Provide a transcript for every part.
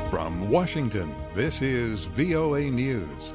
From Washington, this is VOA News.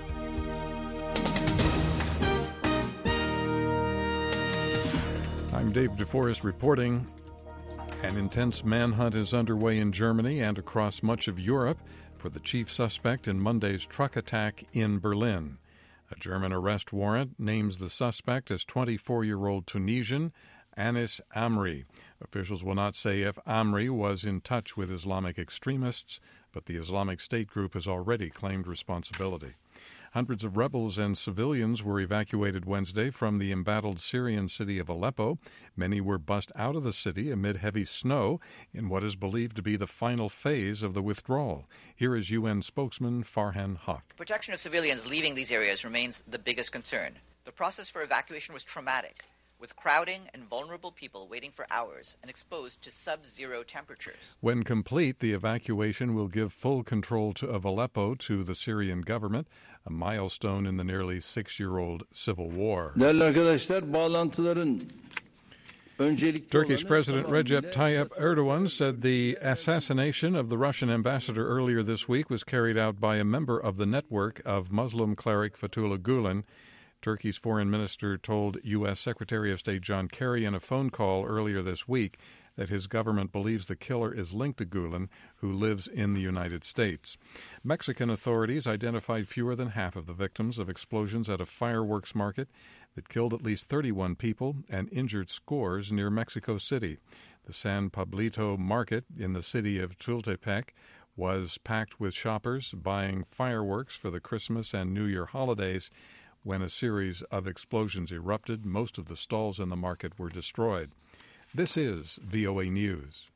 I'm Dave DeForest reporting. An intense manhunt is underway in Germany and across much of Europe for the chief suspect in Monday's truck attack in Berlin. A German arrest warrant names the suspect as 24-year-old Tunisian Anis Amri. Officials will not say if Amri was in touch with Islamic extremists, but the Islamic State group has already claimed responsibility. Hundreds of rebels and civilians were evacuated Wednesday from the embattled Syrian city of Aleppo. Many were bussed out of the city amid heavy snow in what is believed to be the final phase of the withdrawal. Here is UN spokesman Farhan Haq. Protection of civilians leaving these areas remains the biggest concern. The process for evacuation was traumatic, with crowding and vulnerable people waiting for hours and exposed to sub-zero temperatures. When complete, the evacuation will give full control of Aleppo to the Syrian government, a milestone in the nearly 6-year-old civil war. Turkish President Recep Tayyip Erdogan said the assassination of the Russian ambassador earlier this week was carried out by a member of the network of Muslim cleric Fethullah Gulen. Turkey's foreign minister told U.S. Secretary of State John Kerry in a phone call earlier this week that his government believes the killer is linked to Gulen, who lives in the United States. Mexican authorities identified fewer than half of the victims of explosions at a fireworks market that killed at least 31 people and injured scores near Mexico City. The San Pablito market in the city of Tultepec was packed with shoppers buying fireworks for the Christmas and New Year holidays. When a series of explosions erupted, most of the stalls in the market were destroyed. This is VOA News.